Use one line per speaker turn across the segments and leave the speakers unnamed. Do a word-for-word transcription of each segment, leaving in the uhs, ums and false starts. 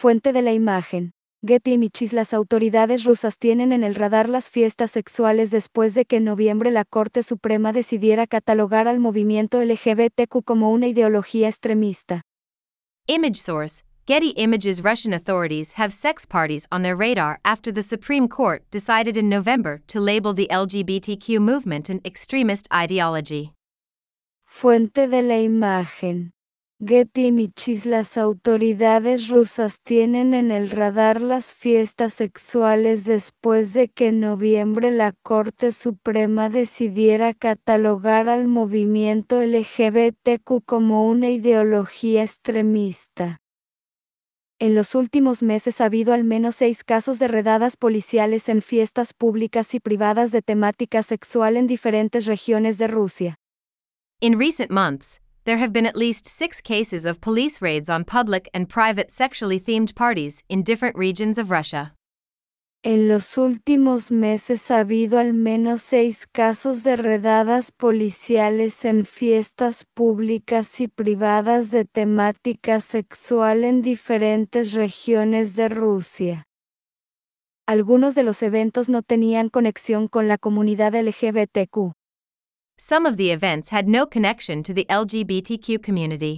Fuente de la imagen. Getty Images. Las autoridades rusas tienen en el radar las fiestas sexuales después de que en noviembre la Corte Suprema decidiera catalogar al movimiento L G B T Q como una ideología extremista.
Image source: Getty Images. Russian authorities have sex parties on their radar after the Supreme Court decided in November to label the L G B T Q movement an extremist ideology.
Fuente de la imagen. Getty Images. Las autoridades rusas tienen en el radar las fiestas sexuales después de que en noviembre la Corte Suprema decidiera catalogar al movimiento L G B T Q como una ideología extremista. En los últimos meses ha habido al menos seis casos de redadas policiales en fiestas públicas y privadas de temática sexual en diferentes regiones de Rusia.
In recent months, there have been at least six cases of police raids on public and private sexually themed parties in different regions of Russia.
En los últimos meses ha habido al menos seis casos de redadas policiales en fiestas públicas y privadas de temática sexual en diferentes regiones de Rusia. Algunos de los eventos no tenían conexión con la comunidad L G B T Q.
Some of the events had no connection to the L G B T Q community.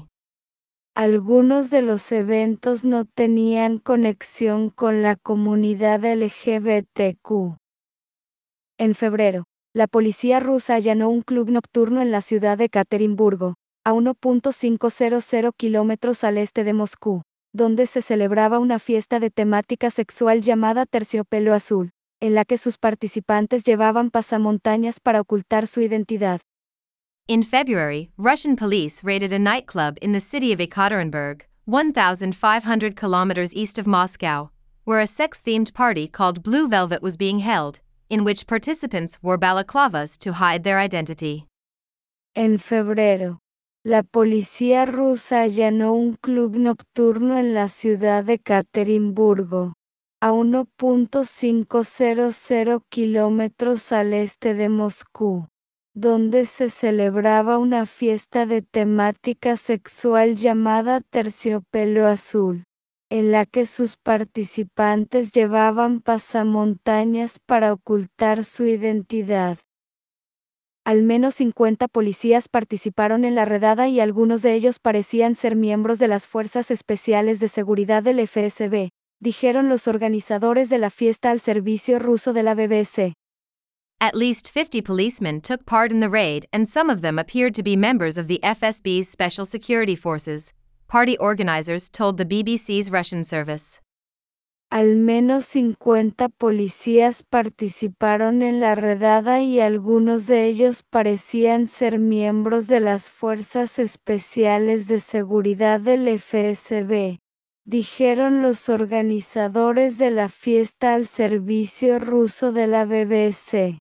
Algunos de los eventos no tenían conexión con la comunidad L G B T Q. En febrero, la policía rusa allanó un club nocturno en la ciudad de Ekaterimburgo, a uno punto quinientos kilómetros al este de Moscú, donde se celebraba una fiesta de temática sexual llamada Terciopelo Azul, en la que sus participantes llevaban pasamontañas para ocultar su identidad.
In February, Russian police raided a nightclub in the city of Ekaterinburg, one thousand five hundred kilometers east of Moscow, where a sex-themed party called Blue Velvet was being held, in which participants wore balaclavas to hide their identity.
En febrero, la policía rusa allanó un club nocturno en la ciudad de Ekaterimburgo, a uno punto quinientos kilómetros al este de Moscú, donde se celebraba una fiesta de temática sexual llamada Terciopelo Azul, en la que sus participantes llevaban pasamontañas para ocultar su identidad. Al menos cincuenta policías participaron en la redada y algunos de ellos parecían ser miembros de las Fuerzas Especiales de Seguridad del F S B, dijeron los organizadores de la fiesta al servicio ruso de la B B C.
At least fifty policemen took part in the raid and some of them appeared to be members of the F S B's Special Security Forces, party organizers told the B B C's Russian service.
Al menos cincuenta policías participaron en la redada y algunos de ellos parecían ser miembros de las Fuerzas Especiales de Seguridad del F S B, dijeron los organizadores de la fiesta al servicio ruso de la B B C.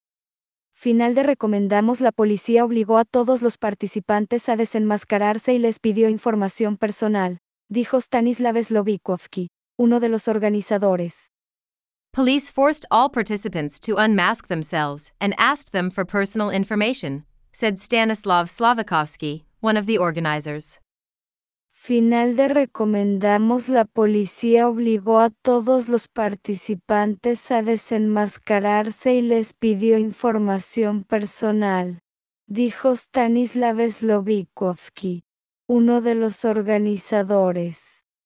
Final de recomendamos. La policía obligó a todos los participantes a desenmascararse y les pidió información personal, dijo Stanislav Slovikovsky, uno de los organizadores.
Police forced all participants to unmask themselves and asked them for personal information, said Stanislav Slovikovsky, one of the organizers.
Final de recomendamos. La policía obligó a todos los participantes a desenmascararse y les pidió información personal, dijo Stanislav Slovikovsky, uno de los organizadores.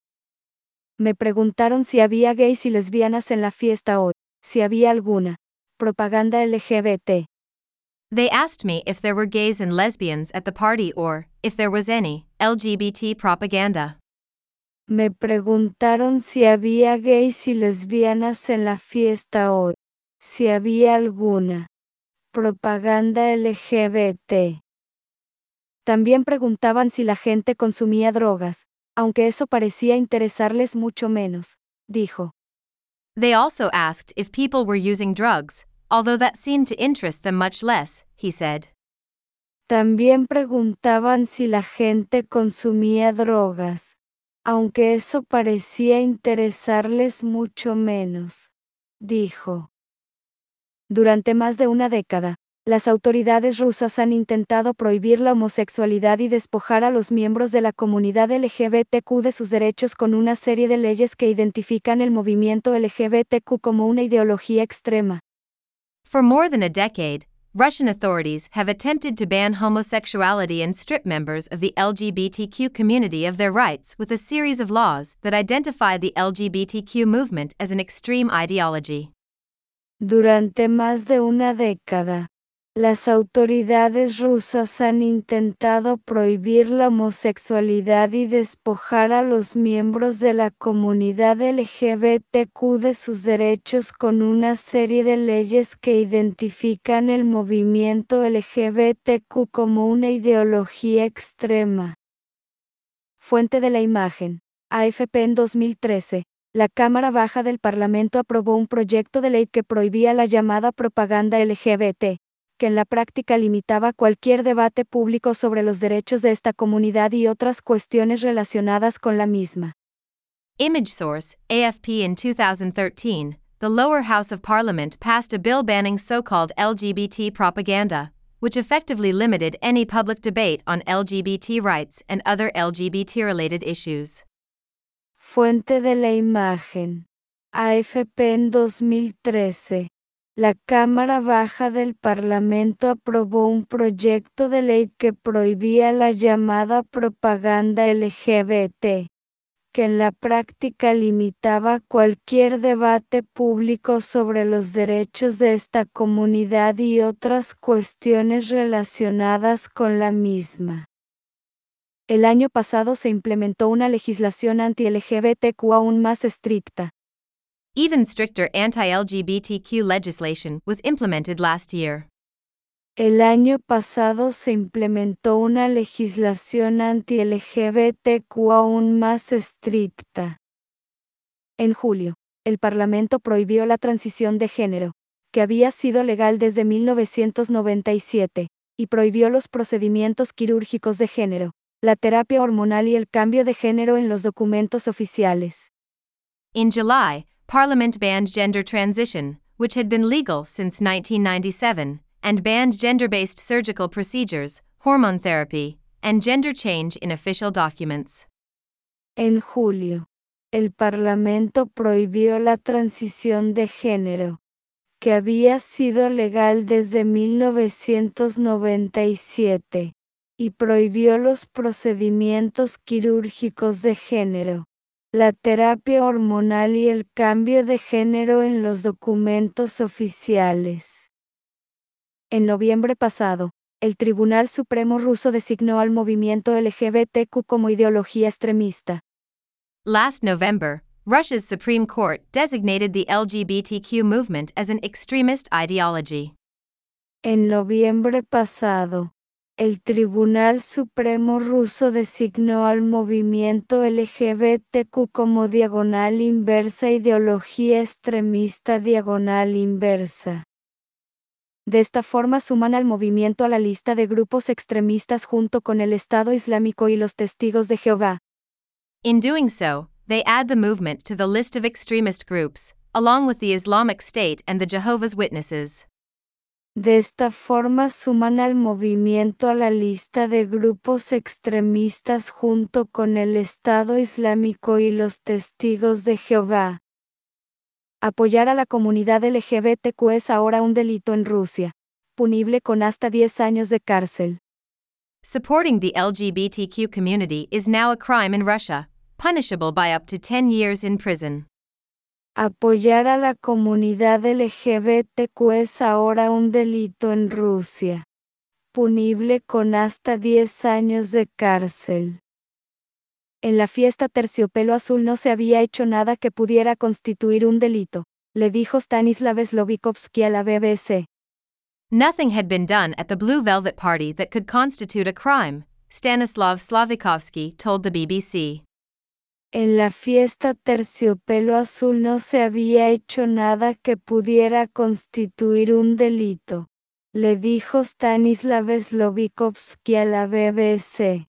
Me preguntaron si había gays y lesbianas en la fiesta hoy, si había alguna propaganda L G B T.
They asked me if there were gays and lesbians at the party or, if there was any, L G B T propaganda.
Me preguntaron si había gays y lesbianas en la fiesta hoy, si había alguna propaganda L G B T. También preguntaban si la gente consumía drogas, aunque eso parecía interesarles mucho menos, dijo.
They also asked if people were using drugs, although that seemed to interest them much less, he said.
También preguntaban si la gente consumía drogas, aunque eso parecía interesarles mucho menos, dijo. Durante más de una década, Las autoridades rusas han intentado prohibir la homosexualidad y despojar a los miembros de la comunidad L G B T Q de sus derechos con una serie de leyes que identifican el movimiento L G B T Q como una ideología extrema.
For more than a decade, Russian authorities have attempted to ban homosexuality and strip members of the L G B T Q community of their rights with a series of laws that identify the L G B T Q movement as an extreme ideology.
Durante más de una década, las autoridades rusas han intentado prohibir la homosexualidad y despojar a los miembros de la comunidad L G B T Q de sus derechos con una serie de leyes que identifican el movimiento L G B T Q como una ideología extrema. Fuente de la imagen: A F P. En dos mil trece, la Cámara Baja del Parlamento aprobó un proyecto de ley que prohibía la llamada propaganda L G B T, que en la práctica limitaba cualquier debate público sobre los derechos de esta comunidad y otras cuestiones relacionadas con la misma.
Image source: A F P. In two thousand thirteen, the lower house of parliament passed a bill banning so-called L G B T propaganda, which effectively limited any public debate on L G B T rights and other L G B T-related issues.
Fuente de la imagen: A F P. En dos mil trece, la Cámara Baja del Parlamento aprobó un proyecto de ley que prohibía la llamada propaganda L G B T, que en la práctica limitaba cualquier debate público sobre los derechos de esta comunidad y otras cuestiones relacionadas con la misma. El año pasado se implementó una legislación anti-L G B T Q aún más estricta.
Even stricter anti-L G B T Q legislation was implemented last year.
El año pasado se implementó una legislación anti-L G B T Q aún más estricta. En julio, el Parlamento prohibió la transición de género, que había sido legal desde mil novecientos noventa y siete, y prohibió los procedimientos quirúrgicos de género, la terapia hormonal y el cambio de género en los documentos oficiales.
In July, Parliament banned gender transition, which had been legal since nineteen ninety-seven, and banned gender-based surgical procedures, hormone therapy, and gender change in official documents.
En julio, el Parlamento prohibió la transición de género, que había sido legal desde mil novecientos noventa y siete, y prohibió los procedimientos quirúrgicos de género, la terapia hormonal y el cambio de género en los documentos oficiales. En noviembre pasado, el Tribunal Supremo ruso designó al movimiento L G B T Q como ideología extremista.
Last November, Russia's Supreme Court designated the L G B T Q movement as an extremist ideology.
En noviembre pasado, el Tribunal Supremo ruso designó al movimiento L G B T Q como diagonal inversa ideología extremista diagonal inversa. De esta forma suman al movimiento a la lista de grupos extremistas junto con el Estado Islámico y los Testigos de Jehová.
In doing so, they add the movement to the list of extremist groups, along with the Islamic State and the Jehovah's Witnesses.
De esta forma suman al movimiento a la lista de grupos extremistas junto con el Estado Islámico y los Testigos de Jehová. Apoyar a la comunidad L G B T Q es ahora un delito en Rusia, punible con hasta diez años de cárcel.
Supporting the L G B T Q community is now a crime in Russia, punishable by up to ten years in prison.
Apoyar a la comunidad L G B T Q es ahora un delito en Rusia, punible con hasta diez años de cárcel. En la fiesta Terciopelo Azul no se había hecho nada que pudiera constituir un delito, le dijo Stanislav Slovikovsky a la B B C.
Nothing had been done at the Blue Velvet Party that could constitute a crime, Stanislav Slovikovsky told the B B C.
En la fiesta Terciopelo Azul no se había hecho nada que pudiera constituir un delito, le dijo Stanislav Slovikovsky a la B B C.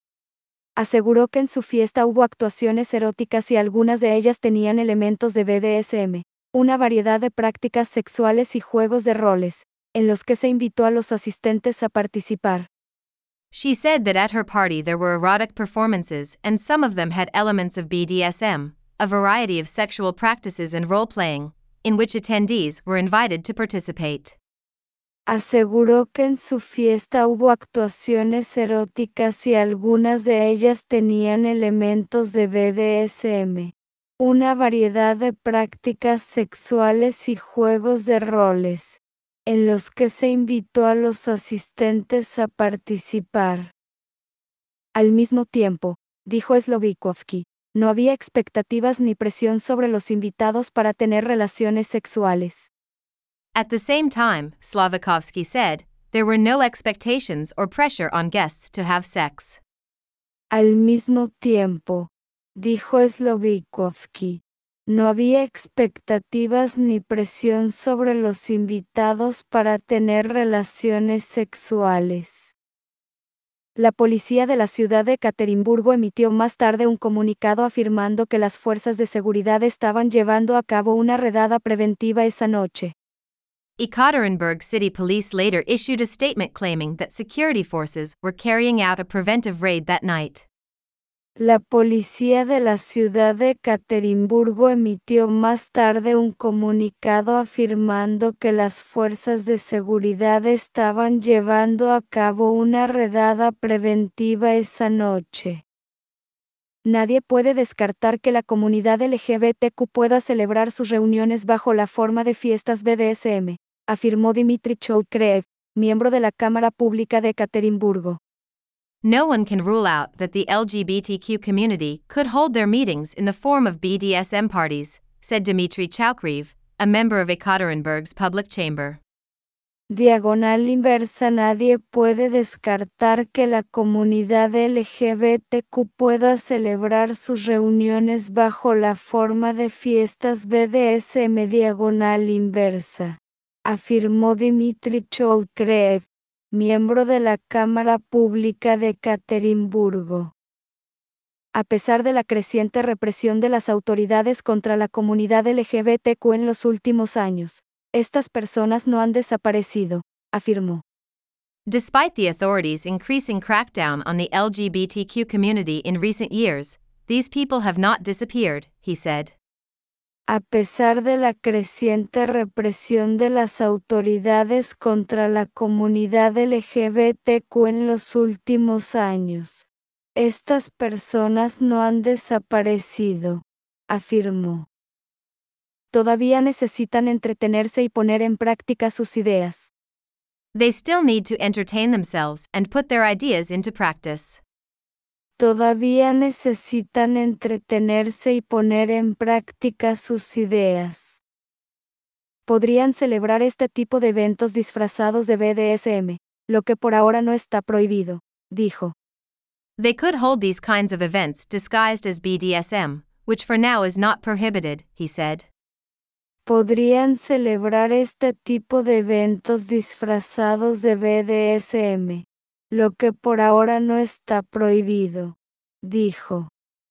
Aseguró que en su fiesta hubo actuaciones eróticas y algunas de ellas tenían elementos de B D S M, una variedad de prácticas sexuales y juegos de roles, en los que se invitó a los asistentes a participar.
She said that at her party there were erotic performances and some of them had elements of B D S M, a variety of sexual practices and role-playing, in which attendees were invited to participate.
Aseguró que en su fiesta hubo actuaciones eróticas y algunas de ellas tenían elementos de B D S M, una variedad de prácticas sexuales y juegos de roles, en los que se invitó a los asistentes a participar. Al mismo tiempo, dijo Slovikovsky, no había expectativas ni presión sobre los invitados para tener relaciones sexuales.
At the same time, Slovikovsky said, there were no expectations or pressure on guests to have sex.
Al mismo tiempo, dijo Slovikovsky, no había expectativas ni presión sobre los invitados para tener relaciones sexuales. La policía de la ciudad de Ekaterimburgo emitió más tarde un comunicado afirmando que las fuerzas de seguridad estaban llevando a cabo una redada preventiva esa noche.
Ekaterinburg City Police later issued a statement claiming that security forces were carrying out a preventive raid that night.
La policía de la ciudad de Ekaterimburgo emitió más tarde un comunicado afirmando que las fuerzas de seguridad estaban llevando a cabo una redada preventiva esa noche. Nadie puede descartar que la comunidad L G B T Q pueda celebrar sus reuniones bajo la forma de fiestas B D S M, afirmó Dmitry Choukreev, miembro de la Cámara Pública de Ekaterimburgo.
No one can rule out that the L G B T Q community could hold their meetings in the form of B D S M parties, said Dmitry Choukreev, a member of Ekaterinburg's public chamber.
Diagonal inversa. Nadie puede descartar que la comunidad L G B T Q pueda celebrar sus reuniones bajo la forma de fiestas B D S M diagonal inversa, afirmó Dmitry Choukreev, miembro de la Cámara Pública de Ekaterimburgo. A pesar de la creciente represión de las autoridades contra la comunidad L G B T Q en los últimos años, estas personas no han desaparecido, afirmó.
Despite the authorities' increasing crackdown on the L G B T Q community in recent years, these people have not disappeared, he said.
A pesar de la creciente represión de las autoridades contra la comunidad L G B T Q en los últimos años, estas personas no han desaparecido, afirmó. Todavía necesitan entretenerse y poner en práctica sus ideas.
They still need to entertain themselves and put their ideas into practice.
Todavía necesitan entretenerse y poner en práctica sus ideas. Podrían celebrar este tipo de eventos disfrazados de B D S M, lo que por ahora no está prohibido, dijo.
They could hold these kinds of events disguised as B D S M, which for now is not prohibited, he said.
Podrían celebrar este tipo de eventos disfrazados de B D S M, lo que por ahora no está prohibido, dijo.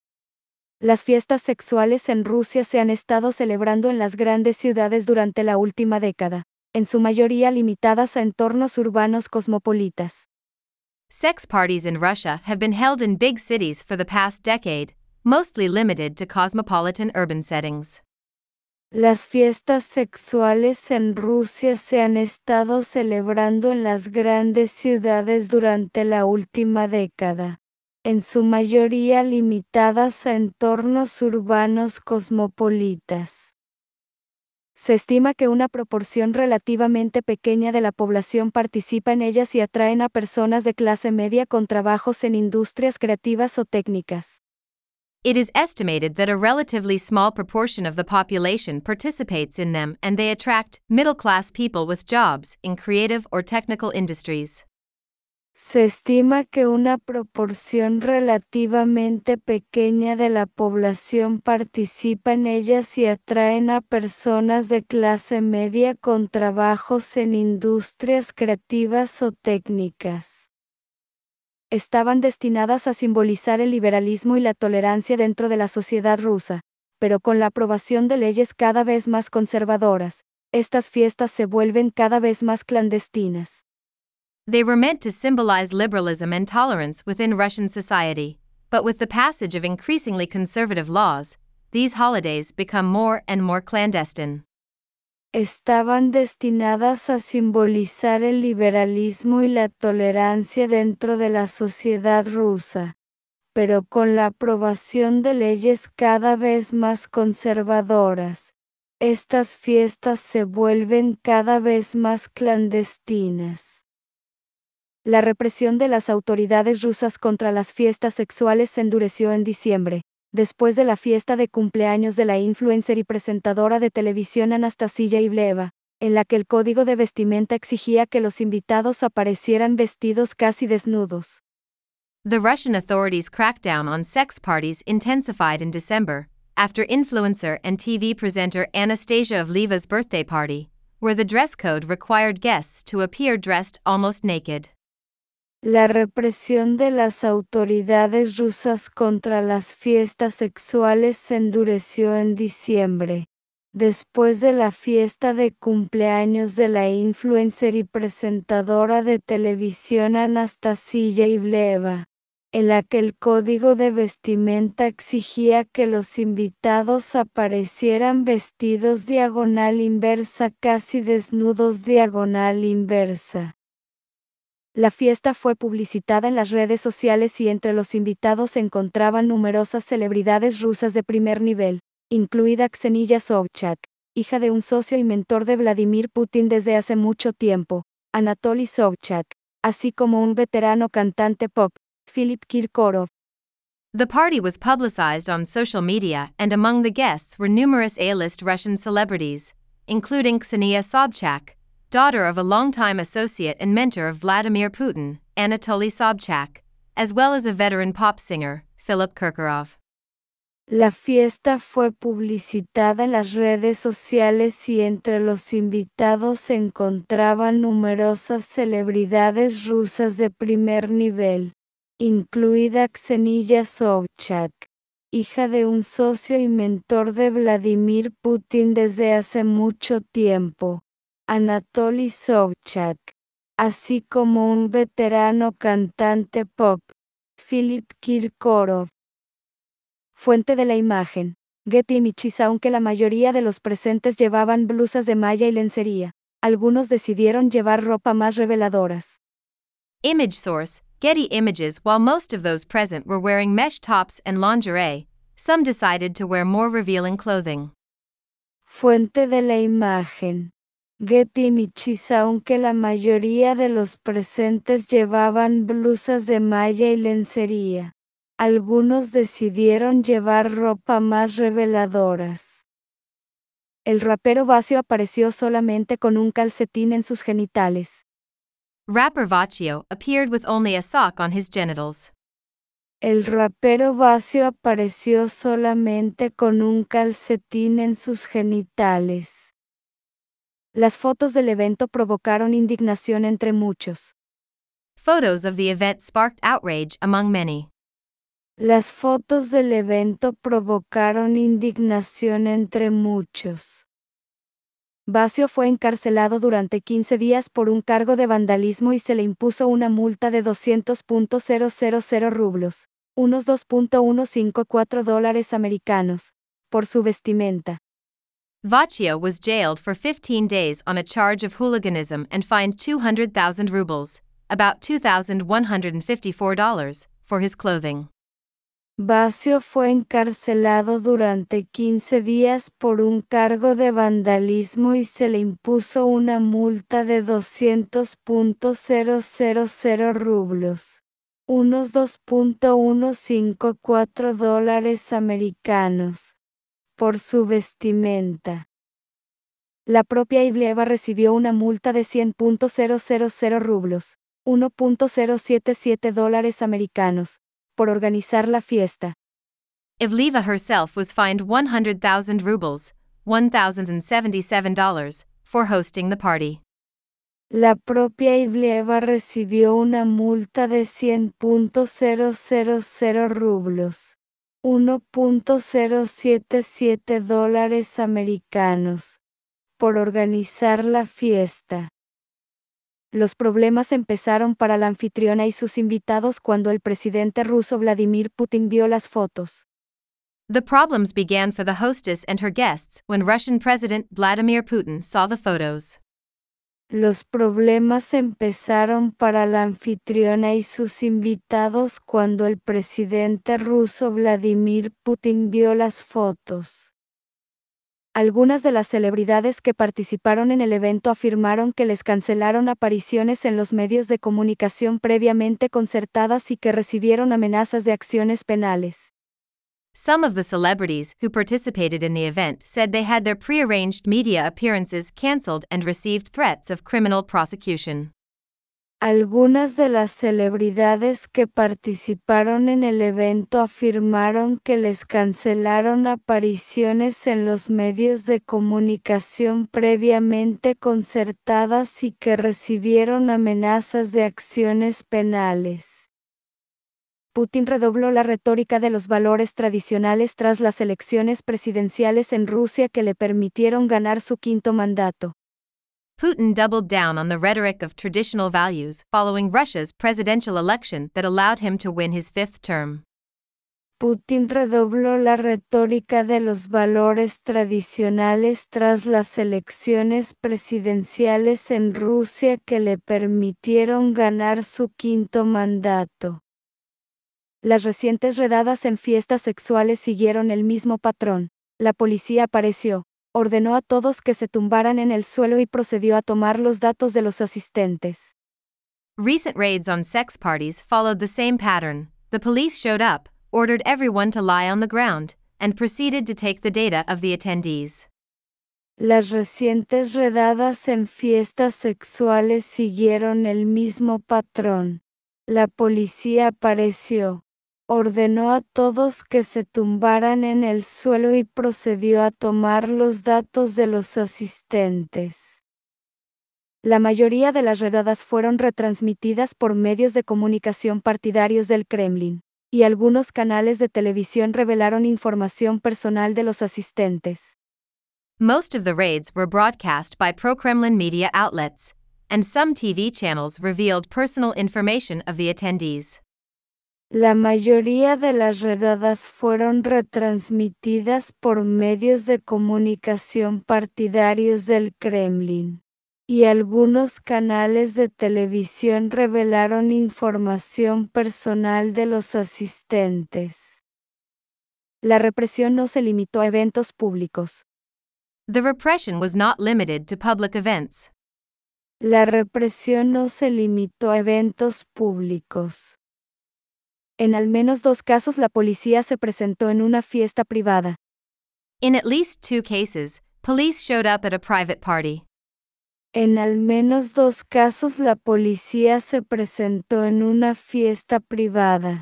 Las fiestas sexuales en Rusia se han estado celebrando en las grandes ciudades durante la última década, en su mayoría limitadas a entornos urbanos cosmopolitas.
Sex parties in Russia have been held in big cities for the past decade, mostly limited to cosmopolitan urban settings.
Las fiestas sexuales en Rusia se han estado celebrando en las grandes ciudades durante la última década, en su mayoría limitadas a entornos urbanos cosmopolitas. Se estima que una proporción relativamente pequeña de la población participa en ellas y atraen a personas de clase media con trabajos en industrias creativas o técnicas.
It is estimated that a relatively small proportion of the population participates in them and they attract middle-class people with jobs in creative or technical industries.
Se estima que una proporción relativamente pequeña de la población participa en ellas y atraen a personas de clase media con trabajos en industrias creativas o técnicas. Estaban destinadas a simbolizar el liberalismo y la tolerancia dentro de la sociedad rusa, pero con la aprobación de leyes cada vez más conservadoras, Estas fiestas se vuelven cada vez más clandestinas.
They were meant to symbolize liberalism and tolerance within Russian society, but with the passage of increasingly conservative laws, these holidays become more and more clandestine.
Estaban destinadas a simbolizar el liberalismo y la tolerancia dentro de la sociedad rusa, pero con la aprobación de leyes cada vez más conservadoras, estas fiestas se vuelven cada vez más clandestinas. La represión de las autoridades rusas contra las fiestas sexuales se endureció en diciembre, después de la fiesta de cumpleaños de la influencer y presentadora de televisión Anastasia Ivleva, en la que el código de vestimenta exigía que los invitados aparecieran vestidos casi desnudos.
The Russian authorities' crackdown on sex parties intensified in December, after influencer and T V presenter Anastasia Ivleva's birthday party, where the dress code required guests to appear dressed almost naked.
La represión de las autoridades rusas contra las fiestas sexuales se endureció en diciembre, después de la fiesta de cumpleaños de la influencer y presentadora de televisión Anastasia Ivleva, en la que el código de vestimenta exigía que los invitados aparecieran vestidos diagonal inversa, casi desnudos diagonal inversa. La fiesta fue publicitada en las redes sociales y entre los invitados se encontraban numerosas celebridades rusas de primer nivel, incluida Ksenia Sobchak, hija de un socio y mentor de Vladimir Putin desde hace mucho tiempo, Anatoly Sobchak, así como un veterano cantante pop, Philip Kirkorov.
The party was publicized on social media, and among the guests were numerous A-list Russian celebrities, including Ksenia Sobchak, daughter of a longtime associate and mentor of Vladimir Putin, Anatoly Sobchak, as well as a veteran pop singer, Philip Kirkorov.
La fiesta fue publicitada en las redes sociales y entre los invitados se encontraban numerosas celebridades rusas de primer nivel, incluida Ksenia Sobchak, hija de un socio y mentor de Vladimir Putin desde hace mucho tiempo, Anatoly Sobchak, así como un veterano cantante pop, Philip Kirkorov. Fuente de la imagen, Getty Images. Aunque la mayoría de los presentes llevaban blusas de malla y lencería, algunos decidieron llevar ropa más reveladoras.
Image source, Getty Images. While most of those present were wearing mesh tops and lingerie, some decided to wear more revealing clothing.
Fuente de la imagen, Getty Images. Aunque la mayoría de los presentes llevaban blusas de malla y lencería, algunos decidieron llevar ropa más reveladoras. El rapero Vacío apareció solamente con un calcetín en sus genitales.
Rapper Vacío appeared with only a sock on his genitals.
El rapero Vacío apareció solamente con un calcetín en sus genitales. Las fotos del evento provocaron indignación entre muchos.
Photos of the event sparked outrage among many.
Las fotos del evento provocaron indignación entre muchos. Vacío fue encarcelado durante quince días por un cargo de vandalismo y se le impuso una multa de doscientos mil rublos, unos dos mil ciento cincuenta y cuatro dólares americanos, por su vestimenta.
Vacío was jailed for fifteen days on a charge of hooliganism and fined two hundred thousand rubles, about two thousand one hundred fifty-four dollars, for his clothing.
Vacío fue encarcelado durante quince días por un cargo de vandalismo y se le impuso una multa de doscientos mil rublos, unos dos mil ciento cincuenta y cuatro dólares americanos, por su vestimenta. La propia Ivleva recibió una multa de cien mil rublos, uno mil setenta y siete dólares americanos, por organizar la fiesta.
Ivleva herself was fined one hundred thousand rubles, one thousand seventy-seven dollars, for hosting the party.
La propia Ivleva recibió una multa de cien mil rublos, uno mil setenta y siete dólares americanos, por organizar la fiesta. Los problemas empezaron para la anfitriona y sus invitados cuando el presidente ruso Vladimir Putin vio las fotos.
The problems began for the hostess and her guests when Russian President Vladimir Putin saw the photos.
Los problemas empezaron para la anfitriona y sus invitados cuando el presidente ruso Vladimir Putin vio las fotos. Algunas de las celebridades que participaron en el evento afirmaron que les cancelaron apariciones en los medios de comunicación previamente concertadas y que recibieron amenazas de acciones penales.
Some of the celebrities who participated in the event said they had their prearranged media appearances cancelled and received threats of criminal prosecution.
Algunas de las celebridades que participaron en el evento afirmaron que les cancelaron apariciones en los medios de comunicación previamente concertadas y que recibieron amenazas de acciones penales. Putin redobló la retórica de los valores tradicionales tras las elecciones presidenciales en Rusia que le permitieron ganar su quinto mandato.
Putin doubled down on the rhetoric of traditional values following Russia's presidential election that allowed him to win his fifth term.
Putin redobló la retórica de los valores tradicionales tras las elecciones presidenciales en Rusia que le permitieron ganar su quinto mandato. Las recientes redadas en fiestas sexuales siguieron el mismo patrón. La policía apareció, ordenó a todos que se tumbaran en el suelo y procedió a tomar los datos de los asistentes.
Recent raids on sex parties followed the same pattern. The police showed up, ordered everyone to lie on the ground, and proceeded to take the data of the attendees.
Las recientes redadas en fiestas sexuales siguieron el mismo patrón. La policía apareció, ordenó a todos que se tumbaran en el suelo y procedió a tomar los datos de los asistentes. La mayoría de las redadas fueron retransmitidas por medios de comunicación partidarios del Kremlin, y algunos canales de televisión revelaron información personal de los asistentes.
Most of the raids were broadcast by pro-Kremlin media outlets, and some T V channels revealed personal information of the attendees.
La mayoría de las redadas fueron retransmitidas por medios de comunicación partidarios del Kremlin, y algunos canales de televisión revelaron información personal de los asistentes. La represión no se limitó a eventos públicos.
The repression was not limited to public events.
La represión no se limitó a eventos públicos. En al menos dos casos la policía se presentó en una fiesta privada.
In at least two cases, police showed up at a private party.
En al menos dos casos la policía se presentó en una fiesta privada.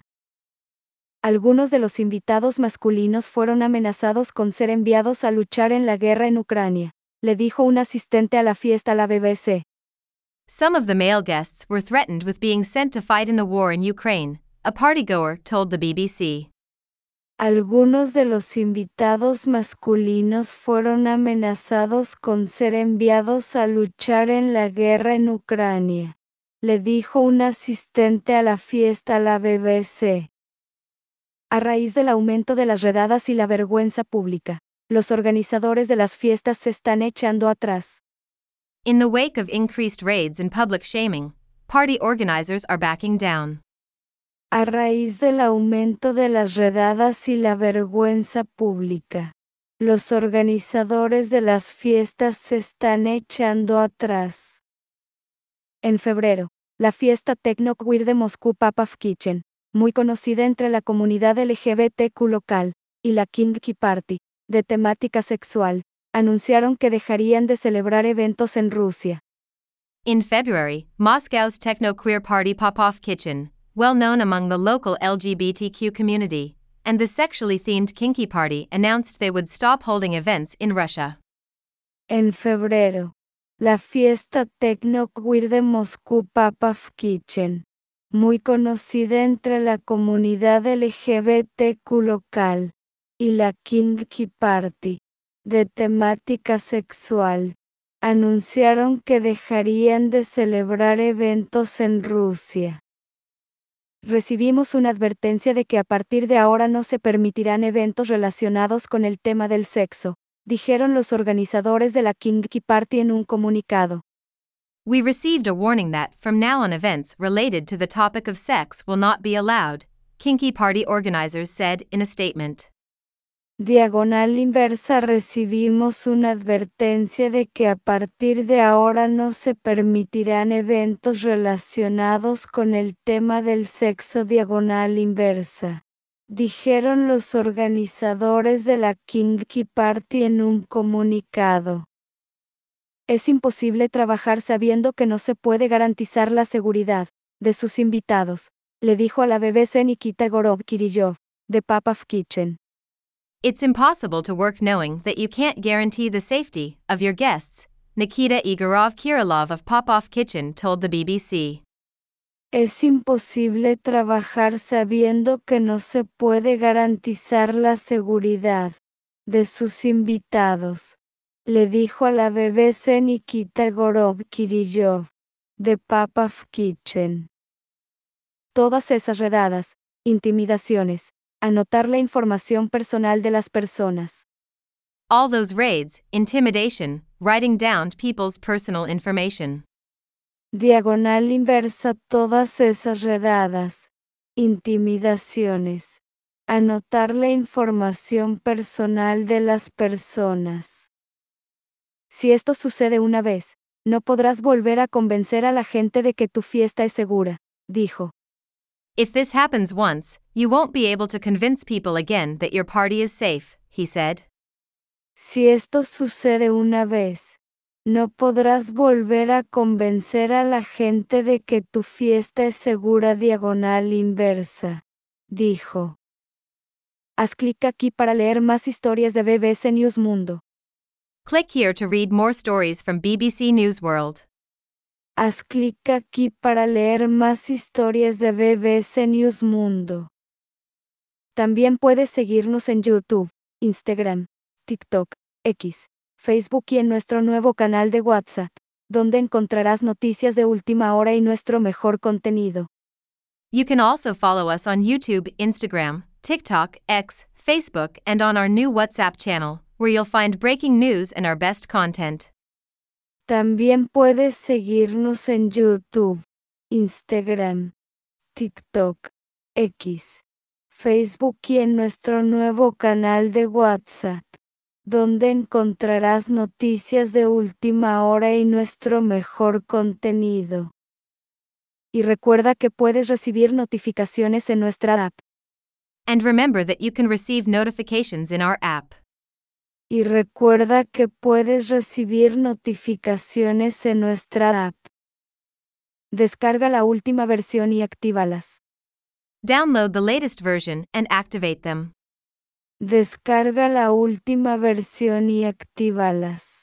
Algunos de los invitados masculinos fueron amenazados con ser enviados a luchar en la guerra en Ucrania, le dijo un asistente a la fiesta a la B B C.
Some of the male guests were threatened with being sent to fight in the war in Ukraine, a partygoer told the B B C.
Algunos de los invitados masculinos fueron amenazados con ser enviados a luchar en la guerra en Ucrania, le dijo un asistente a la fiesta a la B B C. A raíz del aumento de las redadas y la vergüenza pública, los organizadores de las fiestas se están echando atrás.
In the wake of increased raids and public shaming, party organizers are backing down.
A raíz del aumento de las redadas y la vergüenza pública, los organizadores de las fiestas se están echando atrás. En febrero, la fiesta techno-queer de Moscú Pop-Up Kitchen, muy conocida entre la comunidad L G B T Q local, y la Kinky Party, de temática sexual, anunciaron que dejarían de celebrar eventos en Rusia.
In February, Moscow's techno-queer party Pop-Off Kitchen, well known among the local L G B T Q community, and the sexually themed Kinky Party announced they would stop holding events in Russia.
En febrero, la fiesta techno-queer de Moscú Pop-Up Kitchen, muy conocida entre la comunidad L G B T Q local, y la Kinky Party, de temática sexual, anunciaron que dejarían de celebrar eventos en Rusia. Recibimos una advertencia de que a partir de ahora no se permitirán eventos relacionados con el tema del sexo, dijeron los organizadores de la Kinky Party en un comunicado.
We received a warning that from now on events related to the topic of sex will not be allowed, Kinky Party organizers said in a statement.
Diagonal inversa recibimos una advertencia de que a partir de ahora no se permitirán eventos relacionados con el tema del sexo diagonal inversa, dijeron los organizadores de la Kinky Party en un comunicado. Es imposible trabajar sabiendo que no se puede garantizar la seguridad de sus invitados, le dijo a la B B C Nikita Gorov-Kirillov, de Popov Kitchen.
It's impossible to work knowing that you can't guarantee the safety of your guests, Nikita Igorov-Kirillov of Popov Kitchen told the B B C.
Es imposible trabajar sabiendo que no se puede garantizar la seguridad de sus invitados, le dijo a la B B C Nikita Gorov-Kirillov, de Popov Kitchen. Todas esas redadas, intimidaciones, anotar la información personal de las personas.
All those raids, intimidation, writing down people's personal information.
Diagonal inversa todas esas redadas, intimidaciones, anotar la información personal de las personas. Si esto sucede una vez, no podrás volver a convencer a la gente de que tu fiesta es segura, dijo.
If this happens once, you won't be able to convince people again that your party is safe, he said.
Si esto sucede una vez, no podrás volver a convencer a la gente de que tu fiesta es segura diagonal inversa, dijo. Haz clic aquí para leer más historias de B B C News Mundo.
Click here to read more stories from B B C News World.
Haz clic aquí para leer más historias de B B C News Mundo. También puedes seguirnos en YouTube, Instagram, TikTok, X, Facebook y en nuestro nuevo canal de WhatsApp, donde encontrarás noticias de última hora y nuestro mejor contenido.
You can also follow us on YouTube, Instagram, TikTok, X, Facebook, and on our new WhatsApp channel, where you'll find breaking news and our best content.
También puedes seguirnos en YouTube, Instagram, TikTok, X, Facebook y en nuestro nuevo canal de WhatsApp, donde encontrarás noticias de última hora y nuestro mejor contenido. Y recuerda que puedes recibir notificaciones en nuestra app.
And remember that you can receive notifications in our app.
Y recuerda que puedes recibir notificaciones en nuestra app. Descarga la última versión y actívalas.
Download the latest version and activate them.
Descarga la última versión y actívalas.